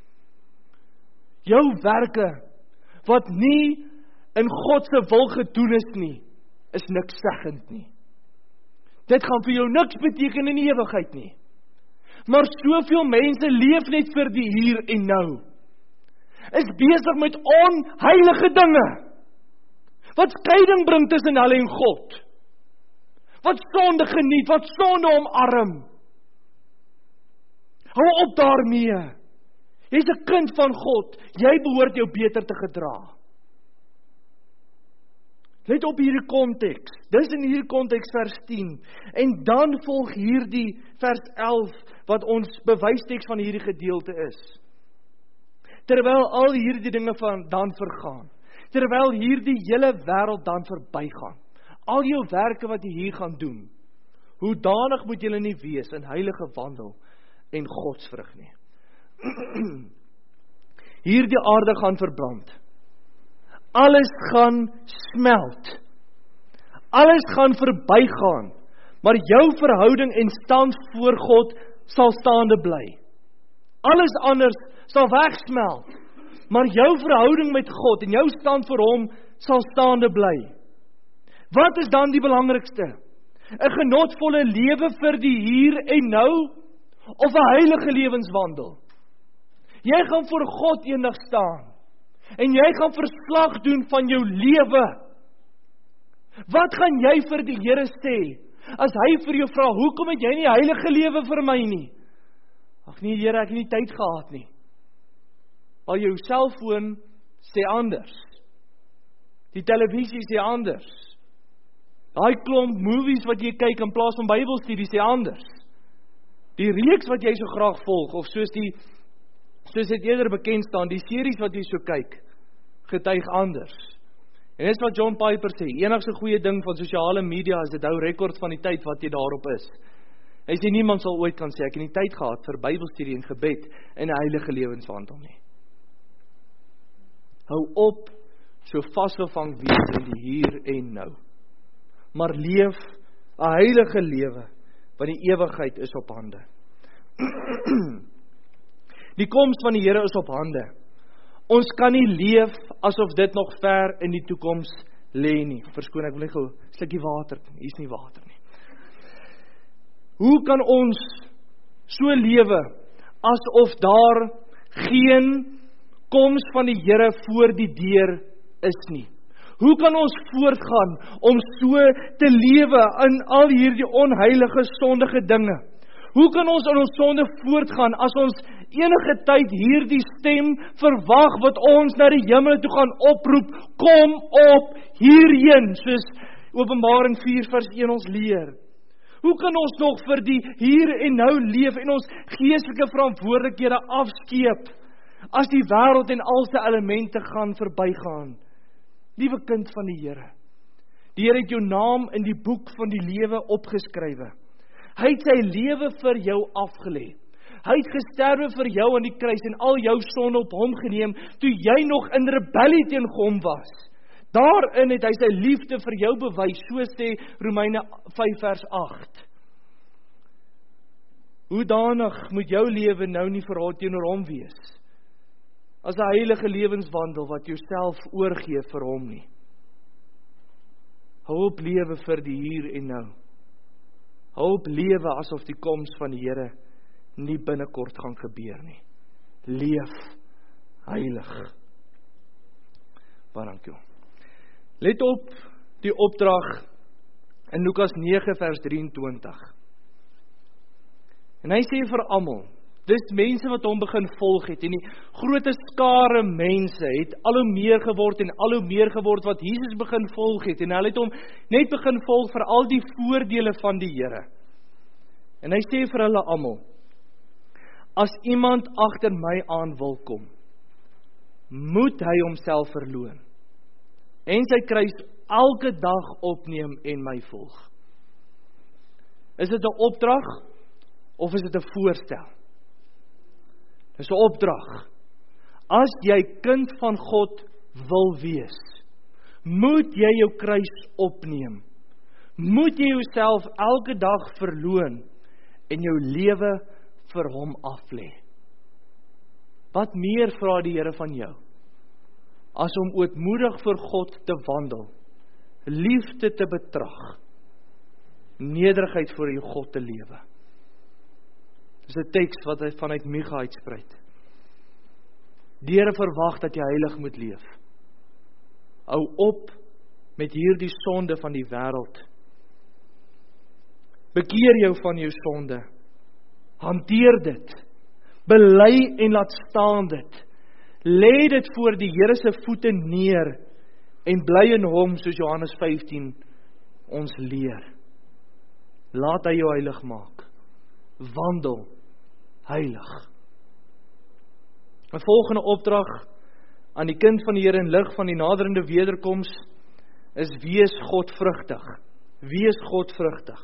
Jou werke, wat nie in God se wil gedoen is nie, is niks seggend nie. Dit gaan vir jou niks beteken in die ewigheid nie. Maar soveel mense leef net vir die hier en nou. Is besig met onheilige dinge. Wat skeiding bring tussen hulle en God. Wat sonde geniet, wat sonde omarm. Hou op daarmee. Jy is 'n kind van God, jy behoort jou beter te gedra. Let op hierdie konteks, dis in hierdie konteks vers tien, en dan volg hierdie vers elf, wat ons bewysteks van hierdie gedeelte is. Terwyl al hierdie dinge van dan vergaan, terwyl hierdie hele wêreld dan verbygaan, al jou werke wat jy hier gaan doen, hoedanig moet julle nie wees in heilige wandel en godsvrug nie. Hierdie aarde gaan verbrand. alles gaan smelt. Alles gaan verbygaan, maar jou verhouding en stand voor God sal staande bly. Alles anders sal wegsmelt, maar jou verhouding met God en jou stand voor hom sal staande bly. Wat is dan die belangrikste? 'n genotvolle lewe vir die hier en nou, of 'n heilige lewenswandel? Jy gaan voor God eendag staan, en jy gaan verslag doen van jou lewe. Wat gaan jy vir die Here sê, as hy vir jou vra, hoekom het jy nie heilige lewe vir my nie? Ag nee Here, ek het nie tyd gehad nie. Al jou selfoon sê anders. Die televisie sê anders. Daai klomp movies wat jy kyk in plaas van Bybelstudie sê anders. Die reeks wat jy so graag volg, of soos die soos dit eerder bekend staan, die series wat jy so kyk, getuig anders. En dis wat John Piper sê, enigste goeie ding van sosiale media is dit hou rekord van die tyd wat jy daarop is. Hy sê niemand sal ooit kan sê ek het nie tyd gehad vir Bybelstudie en gebed en 'n heilige lewenswandel nie. Hou op so vasgevang wees in die hier en nou. Maar leef 'n heilige lewe, want die ewigheid is op hande. Die koms van die Here is op hande. Ons kan nie leef asof dit nog ver in die toekoms lê nie. Verskoon, ek wil net gou 'n slukkie water. Hier is nie water nie. Hoe kan ons so lewe asof daar geen koms van die Here voor die deur is nie? Hoe kan ons voortgaan om so te lewe in al hierdie onheilige, sondige dinge? Hoe kan ons in ons sonde voortgaan as ons enige tyd hierdie stem verwag wat ons na die hemel toe gaan oproep, kom op hierheen, soos Openbaring vier vers een ons leer? Hoe kan ons nog vir die hier en nou leef en ons geestelike verantwoordelikhede afskeep as die wêreld en al sy elemente gaan verbygaan? Liewe kind van die Here, die Here het jou naam in die boek van die lewe opgeskrywe. Hy het sy lewe vir jou afgelê. Hy het gesterwe vir jou aan die kruis en al jou sonde op hom geneem, toe jy nog in rebellie teen hom was. Daarin het hy sy liefde vir jou bewys, so sê Romeine vyf vers agt. Hoedanig moet jou lewe nou nie verraad teenoor hom wees, as 'n heilige lewenswandel wat jouself oorgee vir hom nie. Hou op lewe vir die hier en nou. Hou op lewe asof die koms van die Here nie binnekort gaan gebeur nie. Leef heilig. Baie dankie. Let op die opdrag in Lukas nege vers drieëntwintig. En hy sê vir almal, dis mense wat hom begin volg het, en die groot skare mense het al hoe meer geword en al hoe meer geword wat Jesus begin volg het, en hulle het hom net begin volg vir al die voordele van die Here. En hy sê vir hulle almal, as iemand agter my aan wil kom, moet hy homself verloon, en sy kruis elke dag opneem en my volg. Is dit 'n opdrag, of is dit 'n voorstel? Dit is 'n opdrag. As jy kind van God wil wees, moet jy jou kruis opneem. Moet jy jouself elke dag verloon en jou lewe vir hom aflê. Wat meer vra die Here van jou, as om ootmoedig vir God te wandel, liefde te betrag, nederigheid voor jou God te lewe. Dis 'n teks wat hy vanuit Micha uitspruit. Die Here verwag dat jy heilig moet leef. Hou op met hierdie sonde van die wêreld. Bekeer jou van jou sonde. Hanteer dit. Bely en laat staan dit. Lê dit voor die Here se voete neer en bly in hom, soos Johannes vyftien ons leer. Laat hy jou heilig maak. Wandel heilig. 'n Volgende opdrag aan die kind van die Here in lig van die naderende wederkoms is wees godvrugtig. Wees godvrugtig.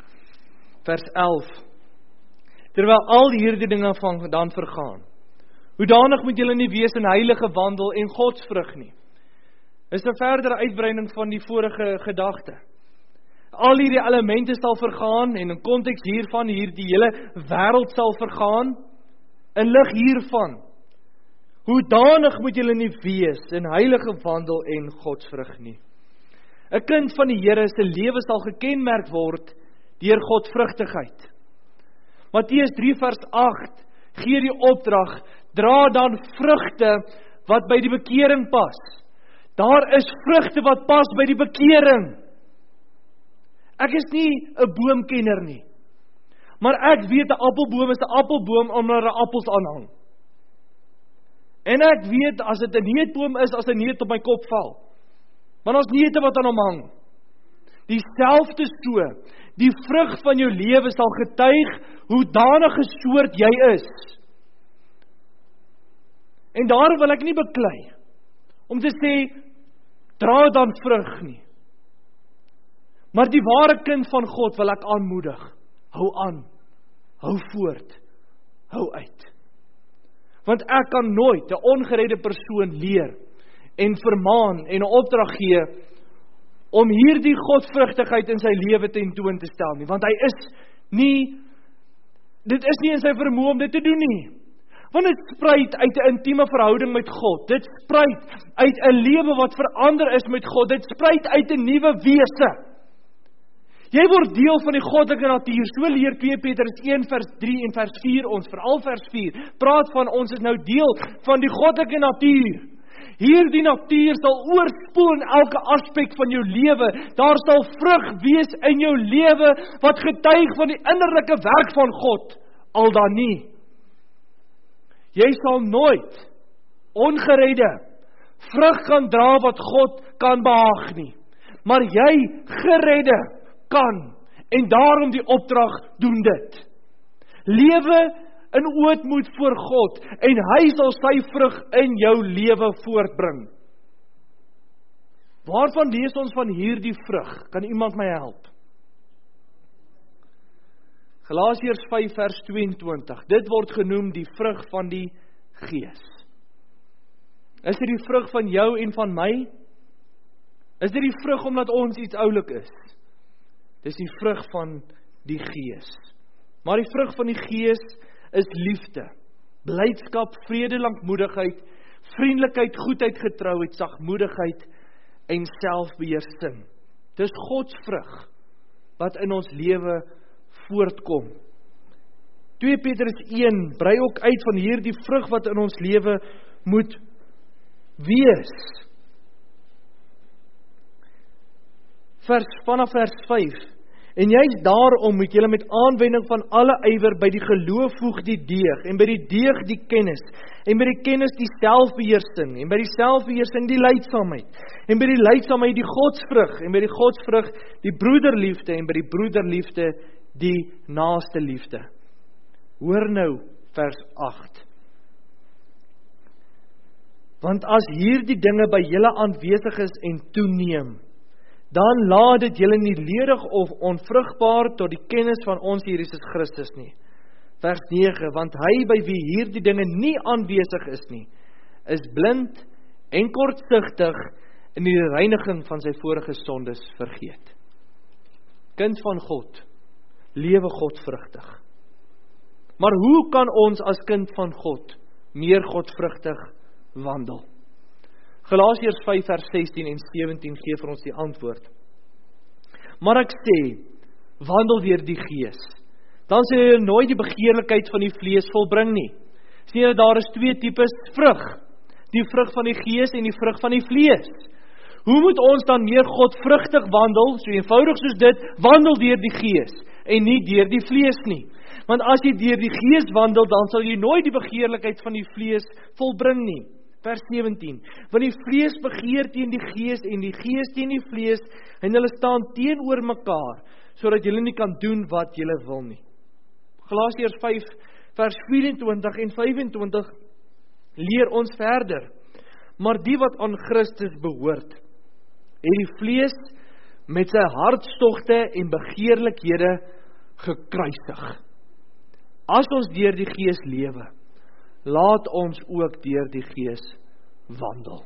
Vers elf. Terwyl al hierdie dinge van dan vergaan, Hoedanig moet julle nie wees in heilige wandel en godsvrug nie. Is 'n verdere uitbreiding van die vorige gedagte. Al hierdie elemente sal vergaan, en in konteks hiervan, hier die hele wêreld sal vergaan, in lig hiervan, hoedanig moet julle nie wees in heilige wandel en godsvrug nie. 'n Kind van die Here se lewe sal gekenmerk word deur godvrugtigheid. Matteus drie vers agt gee die opdrag, dra dan vrugte wat by die bekering pas. Daar is vrugte wat pas by die bekering. Ek is nie 'n boomkenner nie, maar ek weet 'n appelboom is 'n appelboom omdat daar appels aanhang. En ek weet as dit 'n neutboom is, as 'n neut op my kop val. Want ons neute wat aan hom hang. Dieselfde so, die vrug van jou lewe sal getuig hoedanige soort jy is. En daar wil ek nie beklei om te sê, dra dan vrug nie. Maar die ware kind van God wil ek aanmoedig. Hou aan, hou voort, hou uit. Want ek kan nooit 'n ongeredde persoon leer en vermaan en 'n opdrag gee om hierdie godvrugtigheid in sy lewe tentoon te stel nie, want hy is nie, dit is nie in sy vermoë om dit te doen nie. Want dit spruit uit 'n intieme verhouding met God, dit spruit uit 'n lewe wat verander is met God, dit spruit uit 'n nuwe wese. Jy word deel van die goddelike natuur, so leer twee Petrus een vers drie en vers vier ons, veral vers vier, praat van ons is nou deel van die goddelike natuur. Hierdie natuur sal oorspoel in elke aspek van jou lewe, daar sal vrug wees in jou lewe, wat getuig van die innerlike werk van God, al dan nie. Jy sal nooit ongeredde vrug kan dra wat God kan behaag nie, maar jy geredde kan, en daarom die opdrag doen dit. Lewe in ootmoed voor God, en hy sal sy vrug in jou lewe voortbring. Waarvan lees ons van hierdie vrug? Kan iemand my help? Galasiërs vyf vers tweeëntwintig, dit word genoem die vrug van die Gees. Is dit die vrug van jou en van my? Is dit die vrug omdat ons iets oulik is? Dis die vrug van die Gees. Maar die vrug van die Gees is liefde, blydskap, vrede, lankmoedigheid, vriendelikheid, goedheid, getrouheid, sagmoedigheid en selfbeheersing. Dis Gods vrug wat in ons lewe voortkom. twee Petrus een brei ook uit van hierdie vrug wat in ons lewe moet wees. Vers, vanaf vers vyf, en juist daarom moet julle met aanwending van alle ywer by die geloof voeg die deeg, en by die deeg die kennis, en by die kennis die selfbeheersing, en by die selfbeheersing die lydsaamheid, en by die lydsaamheid die godsvrug, en by die godsvrug die broederliefde, en by die broederliefde die naaste liefde. Hoor nou vers agt. Want as hierdie dinge by julle aanwesig is en toeneem, dan laat dit julle nie ledig of onvrugbaar tot die kennis van ons Here Jesus Christus nie. Vers nege, want hy by wie hierdie dinge nie aanwesig is nie, is blind en kortsigtig in die reiniging van sy vorige sondes vergeet. Kind van God, lewe godvrugtig. Maar hoe kan ons as kind van God meer godvrugtig wandel? Galasiërs vyf vers sestien en sewentien gee vir ons die antwoord. Maar ek sê, wandel deur die Gees. Dan sal jy nooit die begeerlikheid van die vlees volbring nie. Sien jy, daar is twee tipes vrug. Die vrug van die Gees en die vrug van die vlees. Hoe moet ons dan meer godvrugtig wandel? So eenvoudig soos dit, wandel deur die Gees en nie deur die vlees nie. Want as jy deur die Gees wandel, dan sal jy nooit die begeerlikheid van die vlees volbring nie. Vers sewentien, want die vlees begeer teen die Gees en die Gees teen die vlees en hulle staan teenoor mekaar, sodat julle nie kan doen wat julle wil nie. Galasiërs vyf vers vyf-en-twintig en vyf-en-twintig leer ons verder. Maar die wat aan Christus behoort, het die vlees met sy hartstogte en begeerlikhede gekruisig. As ons deur die Gees lewe, laat ons ook deur die Gees wandel.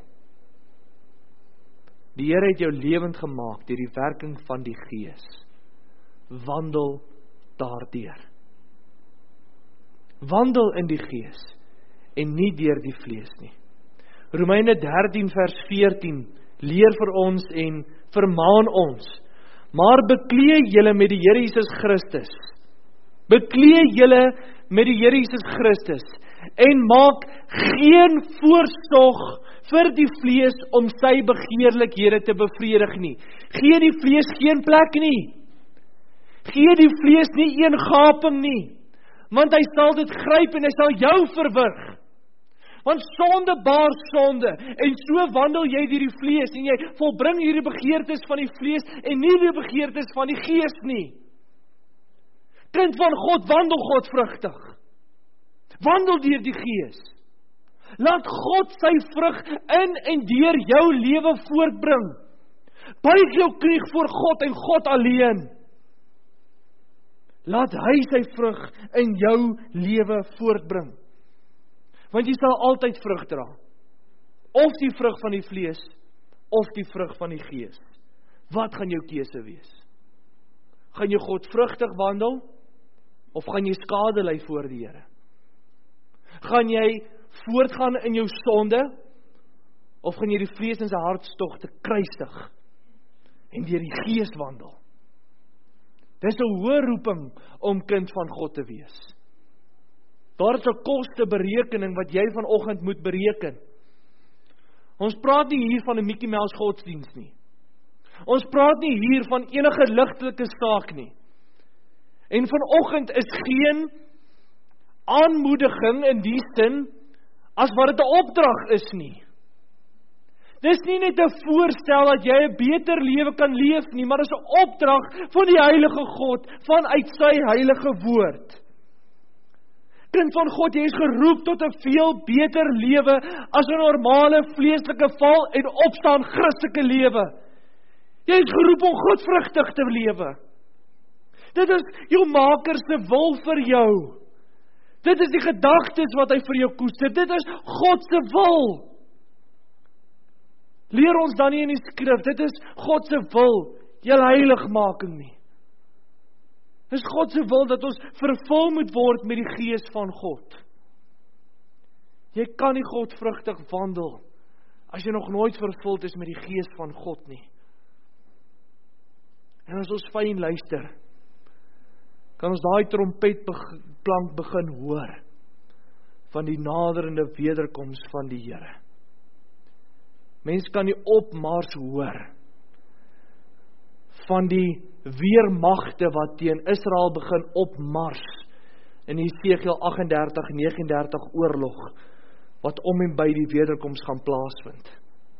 Die Here het jou lewend gemaak deur die werking van die Gees. Wandel daardeur. Wandel in die Gees en nie deur die vlees nie. Romeine dertien vers veertien leer vir ons en vermaan ons, maar beklee julle met die Here Jesus Christus. Beklee julle met die Here Jesus Christus en maak geen voorsorg vir die vlees om sy begeerlikhede te bevredig nie. Gee die vlees geen plek nie. Gee die vlees nie een gaping nie, want hy sal dit gryp en hy sal jou verwrig. Want sonde baar sonde, en so wandel jy deur die vlees, en jy volbring hierdie begeertes van die vlees, en nie die begeertes van die Gees nie. Kind van God, wandel godvrugtig. Wandel deur die Gees. Laat God sy vrug in en deur jou lewe voortbring. Buig jou knie voor God en God alleen. Laat hy sy vrug in jou lewe voortbring. Want jy sal altyd vrug dra. Of die vrug van die vlees, of die vrug van die Gees. Wat gaan jou keuse wees? Gaan jy godvrugtig wandel, of gaan jy skade ly voor die Here? Gaan jy voortgaan in jou sonde, of gaan jy die vlees in sy hartstogte kruisig, en deur die Gees wandel? Dis 'n hoë roeping om kind van God te wees. Daar is 'n kosteberekening wat jy vanoggend moet bereken. Ons praat nie hier van 'n Mickey Mouse godsdiens nie. Ons praat nie hier van enige ligtelike saak nie. En vanoggend is geen aanmoediging in die sin as wat dit 'n opdrag is nie. Dis nie net 'n voorstel dat jy 'n beter lewe kan leef nie, maar dis 'n opdrag van die Heilige God vanuit sy heilige woord. Kind van God, jy is geroep tot 'n veel beter lewe as 'n normale vleeslike val en opstaan Christelike lewe. Jy is geroep om godvrugtig te lewe. Dit is jou Maker se wil vir jou. Dit is die gedagtes wat hy vir jou koester. Dit is God se wil. Leer ons dan nie in die skrif, dit is God se wil, jylle heiligmaking nie. Dit is God se wil dat ons vervul moet word met die Gees van God. Jy kan nie godvrugtig wandel as jy nog nooit vervuld is met die Gees van God nie. En as ons fyn luister, kan ons daai trompetklank begin hoor van die naderende wederkoms van die Here. Mens kan die opmars hoor van die weermagte wat teen Israel begin opmars in Jesegiel agt en dertig nege en dertig oorlog wat om en by die wederkoms gaan plaasvind.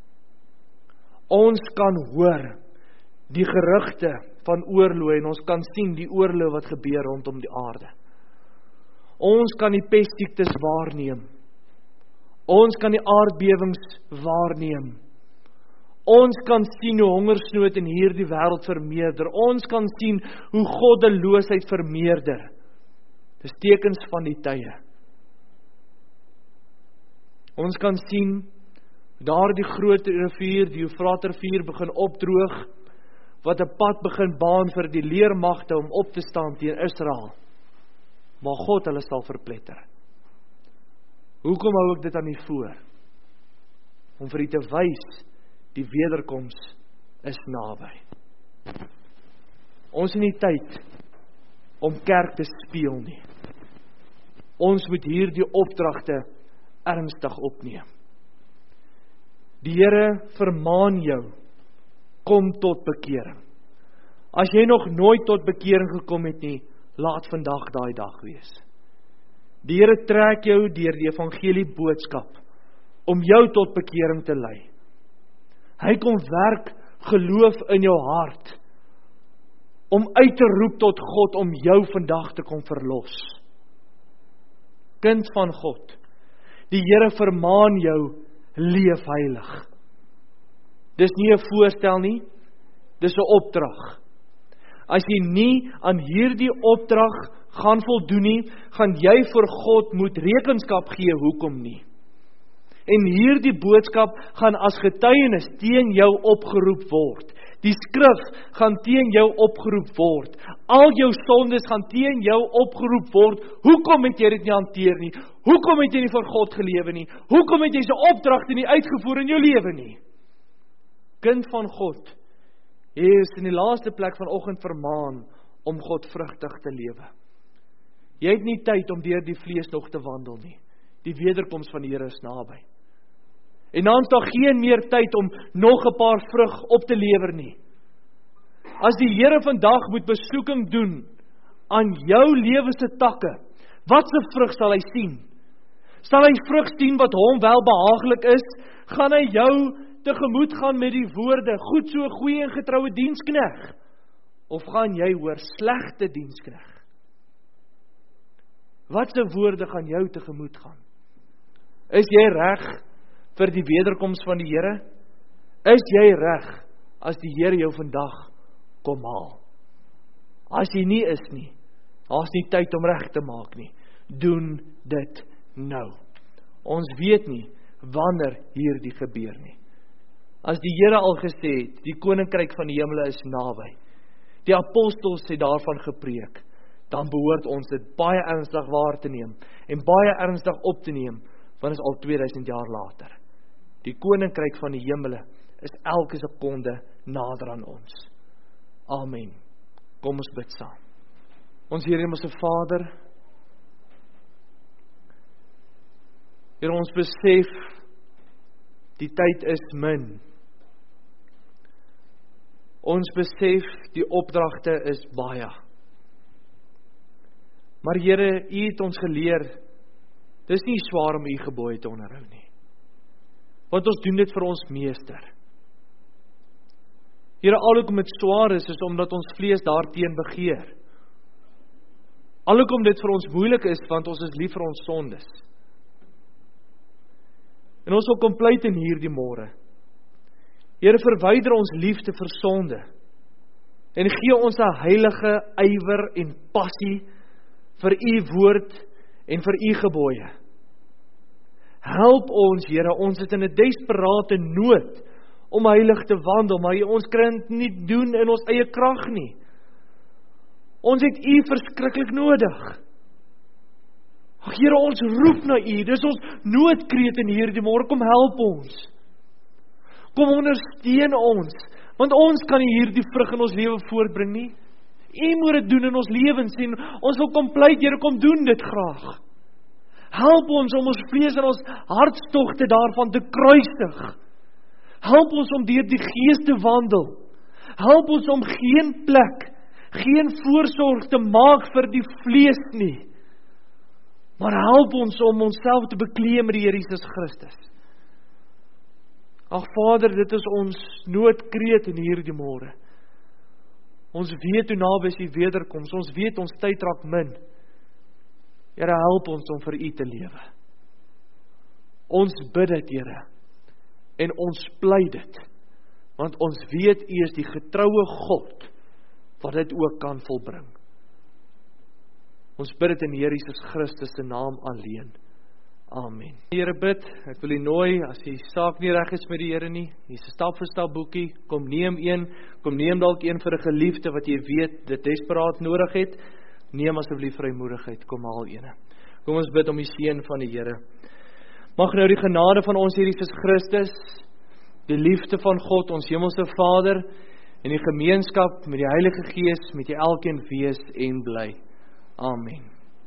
Ons kan hoor die gerugte van oorloë en ons kan sien die oorloë wat gebeur rondom die aarde. Ons kan die pestsiektes waarneem. Ons kan die aardbewings waarneem. Ons kan sien hoe hongersnood in hierdie wêreld vermeerder. Ons kan sien hoe goddeloosheid vermeerder. Dis tekens van die tye. Ons kan sien daar die groot rivier, die Eufraat rivier begin opdroog, wat 'n pad begin baan vir die leermagte om op te staan teen Israel. Maar God hulle sal verpletter. Hoekom hou ek dit aan u voor? Om vir u te wys, die wederkoms is naby. Ons het nie tyd om kerk te speel nie. Ons moet hierdie opdragte ernstig opneem. Die Here vermaan jou, kom tot bekering. As jy nog nooit tot bekering gekom het nie, laat vandag daai dag wees. Die Here trek jou deur die evangelie boodskap om jou tot bekering te lei. Hy kom werk geloof in jou hart om uit te roep tot God om jou vandag te kom verlos. Kind van God, die Here vermaan jou, leef heilig. Dis nie 'n voorstel nie, dis 'n opdrag. As jy nie aan hierdie opdrag gaan voldoen nie, gaan jy voor God moet rekenskap gee, hoekom nie. En hierdie boodskap gaan as getuienis teen jou opgeroep word. Die skrif gaan teen jou opgeroep word. Al jou sondes gaan teen jou opgeroep word. Hoekom het jy dit nie hanteer nie? Hoekom het jy nie vir God gelewe nie? Hoekom het jy sy opdragte nie uitgevoer in jou lewe nie? Kind van God, jy is in die laaste plek vanoggend vermaan om godvrugtig te lewe. Jy het nie tyd om deur die vlees nog te wandel nie. Die wederkoms van die Here is naby. En dan is daar geen meer tyd om nog 'n paar vrug op te lewer nie. As die Here vandag moet besoeking doen aan jou lewe se takke, wat se vrug sal hy sien? Sal hy vrug sien wat hom wel behaaglik is? Gaan hy jou tegemoet gaan met die woorde, goed so goeie en getroue dienskneg? Of gaan jy hoor, slegte dienskneg? Wat se woorde gaan jou tegemoet gaan? Is jy reg vir die wederkoms van die Here? Is jy reg as die Here jou vandag kom haal? As jy nie is nie, daar's nie tyd om reg te maak nie. Doen dit nou. Ons weet nie wanneer hierdie gebeur nie. As die Here al gesê het, die koninkryk van die hemele is naby. Die apostels het daarvan gepreek. Dan behoort ons dit baie ernstig waar te neem en baie ernstig op te neem, want is al tweeduisend jaar later. Die koninkryk van die hemele is elke sekonde nader aan ons. Amen. Kom ons bid saam. Ons Here Hemelse Vader, Here, ons besef die tyd is min. Ons besef die opdragte is baie. Maar Here, U het ons geleer, dis nie swaar om U gebooie te onderhou nie. Want ons doen dit vir ons meester. Here, alhoewel dit swaar is, is omdat ons vlees daarteen begeer. Alhoewel dit vir ons moeilik is, want ons is lief vir ons sondes. En ons wil kom pleit in hierdie môre. Here, verwyder ons liefde vir sonde en gee ons 'n heilige ywer en passie vir U woord en vir U gebooie. Help ons, Here, ons het in 'n desperate nood om heilig te wandel, maar ons kan dit nie doen in ons eie krag nie. Ons het U verskriklik nodig. Ag Here, ons roep na U, dis ons noodkreet in hierdie môre, kom help ons. Kom ondersteun ons, want ons kan nie hierdie vrug in ons lewe voortbring nie. U moet dit doen in ons lewens en ons wil kom pleit, Here, kom doen dit graag. Help ons om ons vlees en ons hartstogte daarvan te kruisig. Help ons om deur die Gees te wandel. Help ons om geen plek, geen voorsorg te maak vir die vlees nie. Maar help ons om onsself te bekleed met die Here Jesus Christus. Ag Vader, dit is ons noodkreet in hierdie môre. Ons weet hoe naby is die wederkoms, ons weet ons tyd raak min. Here, help ons om vir U te lewe. Ons bid dit, Here, en ons pleit dit, want ons weet U is die getroue God, wat dit ook kan volbring. Ons bid dit in Here Jesus Christus se naam alleen. Amen. Here bid, ek wil U nooi, as die saak nie reg is met die Here nie, hier's 'n stap vir stap boekie, kom neem een, kom neem dalk een vir 'n geliefde wat jy weet dit desperaat nodig het. Neem asseblief vrymoedigheid, kom haal ene. Kom ons bid om die seën van die Here. Mag nou die genade van ons Here Jesus Christus, die liefde van God, ons hemelse Vader, en die gemeenskap met die Heilige Gees met julle elkeen wees en bly. Amen.